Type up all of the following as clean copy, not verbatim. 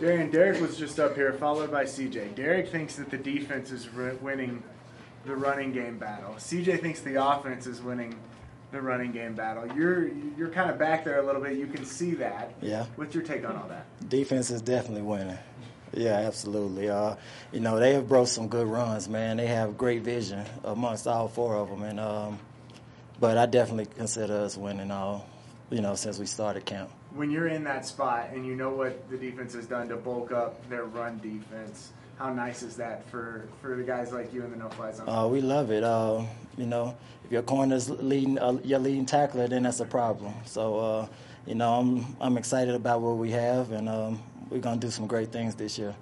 Darian, Derek was just up here, followed by CJ. Derek thinks that the defense is winning the running game battle. CJ thinks the offense is winning the running game battle. You're kind of back there a little bit. You can see that. Yeah. What's your take on all that? Defense is definitely winning. Yeah, absolutely. They have broke some good runs, man. They have great vision amongst all four of them, and but I definitely consider us winning all, since we started camp. When you're in that spot and you know what the defense has done to bulk up their run defense, how nice is that for the guys like you in the no-fly zone? We love it. If your corner's leading, your leading tackler, then that's a problem. So, I'm excited about what we have, and we're going to do some great things this year.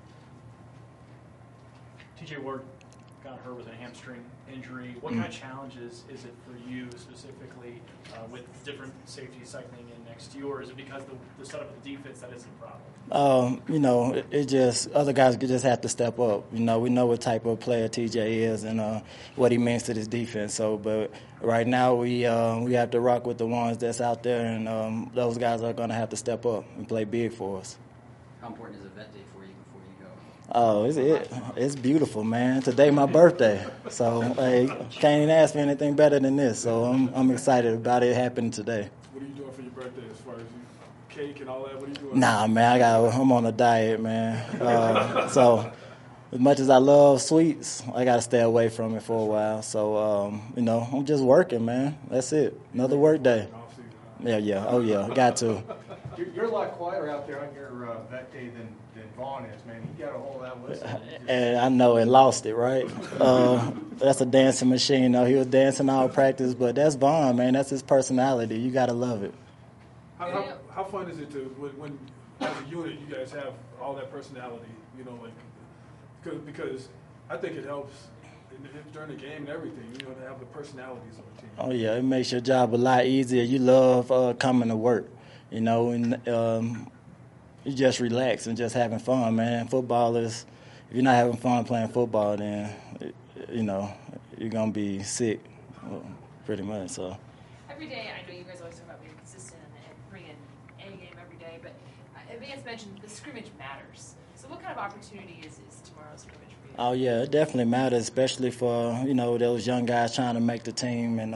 TJ Ward got hurt with a hamstring injury. What kind of challenges is it for you specifically with different safeties cycling in next to you, or is it because the setup of the defense that isn't a problem? It just other guys just have to step up. We know what type of player TJ is and what he means to this defense. So, but right now we have to rock with the ones that's out there, and those guys are going to have to step up and play big for us. How important is a vet day for you before you go? Oh, it's beautiful, man. Today my birthday, so hey, can't even ask for anything better than this. So I'm excited about it happening today. What are you doing for your birthday as far as cake and all that? What are you doing? Nah, man, I'm on a diet, man. So as much as I love sweets, I got to stay away from it for a while. So I'm just working, man. That's it. Another work day. Yeah. Oh yeah, got to. You're a lot quieter out there on your vet day than Vaughn is, man. He got a whole lot listening. And I know and lost it, right? That's a dancing machine. He was dancing all practice, but that's Vaughn, man. That's his personality. You got to love it. How fun is it to when as a unit you guys have all that personality? Because I think it helps during the game and everything. To have the personalities of the team. Oh yeah, it makes your job a lot easier. You love coming to work. And you just relax and just having fun, man. Football is, if you're not having fun playing football, then, you're going to be sick, pretty much, so. Every day, I know you guys always talk about being consistent and bringing a game every day, but Vance mentioned the scrimmage matters. So what kind of opportunity is tomorrow's scrimmage for you? Oh, yeah, it definitely matters, especially for, those young guys trying to make the team and,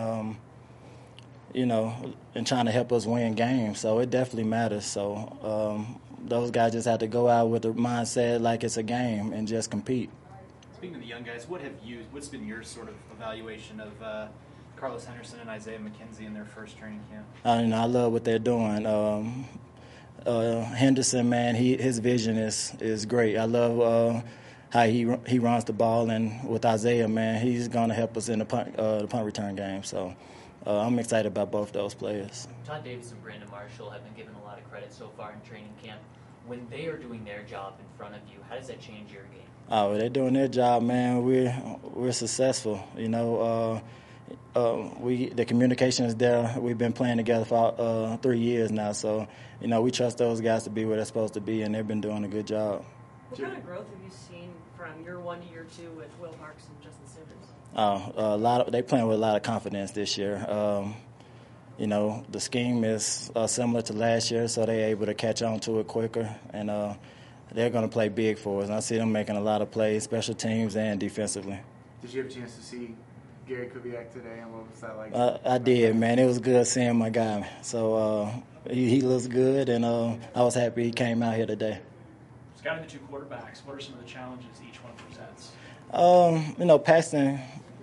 and trying to help us win games. So it definitely matters. So those guys just have to go out with the mindset like it's a game and just compete. Speaking of the young guys, what's been your sort of evaluation of Carlos Henderson and Isaiah McKenzie in their first training camp? I love what they're doing. Henderson, man, his vision is great. I love how he runs the ball, and with Isaiah, man, he's going to help us in the punt return game. So I'm excited about both those players. Todd Davis and Brandon Marshall have been given a lot of credit so far in training camp. When they are doing their job in front of you, how does that change your game? Oh, they're doing their job, man. We're successful. The communication is there. We've been playing together for 3 years now, so we trust those guys to be where they're supposed to be, and they've been doing a good job. What kind of growth have you seen from year 1 to year 2 with Will Parks and Justin Simmons? They playing with a lot of confidence this year. The scheme is similar to last year, so they're able to catch on to it quicker, and they're going to play big for us. And I see them making a lot of plays, special teams and defensively. Did you have a chance to see Gary Kubiak today, and what was that like? I did, man. It was good seeing my guy. So he looks good, and I was happy he came out here today. Scouting the two quarterbacks, what are some of the challenges each one presents? Paxton,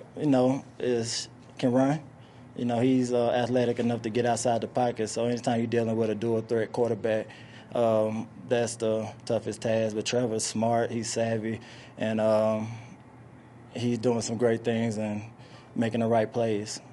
can run. He's athletic enough to get outside the pocket. So anytime you're dealing with a dual threat quarterback, that's the toughest task. But Trevor's smart, he's savvy, and he's doing some great things and making the right plays.